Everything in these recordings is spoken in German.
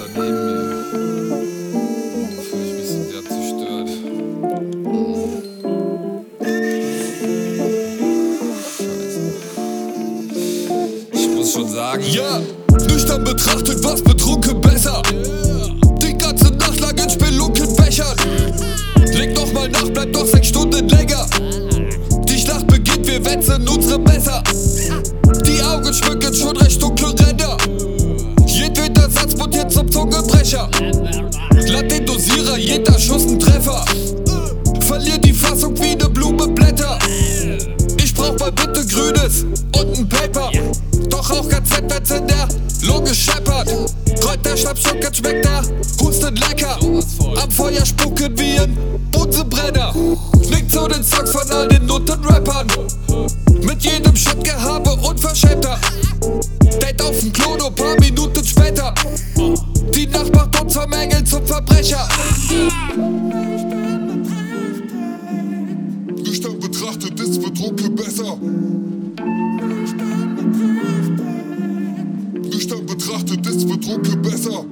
neben mir. Da fühle ich mich so sehr zerstört. Scheiße. Ich muss schon sagen, ja, nüchtern betrachtet war's betrunken besser. Die ganze Nacht lang in Spelunkenbechern. Leg noch mal nach, bleibt doch 6 Stunden länger. Die Schlacht beginnt, wir wetzen unsere Messer. Die Augen schmücken schon recht dunkle Ränder. Jedweder Satz mutiert zum Zungenbrecher. Lad den Dosierer, jeder Schuss ein Treffer. Verlier die Fassung wie ne Blume Blätter. Ich brauch mal bitte Grünes und ein Paper. Doch auch ganz nett, wenn's in der Lunge scheppert. Rollt der Schnappschucken, schmeckt der Husten lecker. Am Feuer spucken wie ein Bunsenbrenner. Klingt zu den Songs von all den Nutten-Rappern. Mit jedem Schritt Gehabe unverschämter. Date auf dem Klo, nur paar Minuten später. Die Nacht macht uns vom Engel zum Verbrecher. Nüchtern betrachtet ist betrunken besser. Nüchtern betrachtet ist betrunken besser.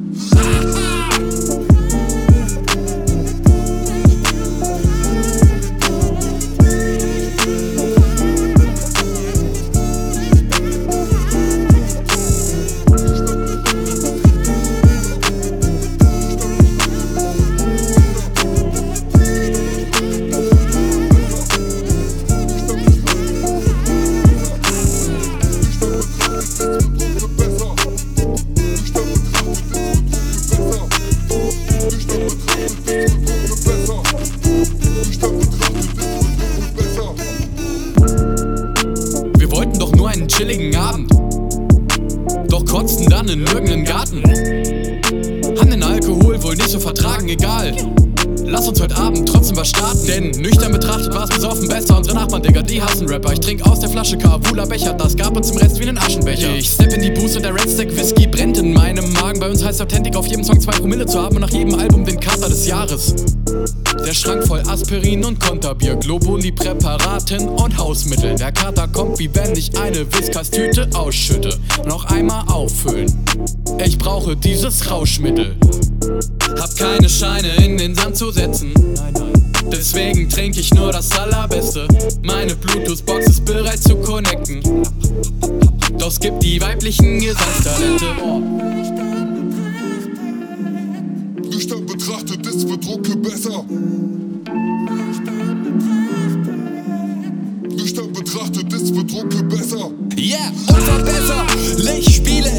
Wir wollten doch nur einen chilligen Abend, doch kotzten dann in irgendeinen Garten. Haben den Alkohol wohl nicht so vertragen, egal. Lass uns heute Abend trotzdem was starten. Denn nüchtern betrachtet war's besoffen besser. Unsere Nachbarn, Digga, die hassen Rapper. Ich trink aus der Flasche Kavula Becher. Das gab uns im Rest wie nen Aschenbecher. Ich step in die Boost und der Red Stack Whisky brennt in meinem Magen. Bei uns heißt Authentic auf jedem Song 2 Promille zu haben und nach jedem Album den Kater des Jahres. Der Schrank voll Aspirin und Konterbier, Globuli-Präparaten und Hausmitteln. Der Kater kommt, wie wenn ich eine Whiskas-Tüte ausschütte. Noch einmal auffüllen. Ich brauche dieses Rauschmittel. Hab keine Scheine in den Sand zu setzen. Deswegen trink ich nur das Allerbeste. Meine Bluetooth-Box ist bereit zu connecten. Doch es gibt die weiblichen Gesangstalente. Nüchtern betrachtet ist betrunken besser. Nüchtern betrachtet ist betrunken besser. Yeah, unverbesserlich spiele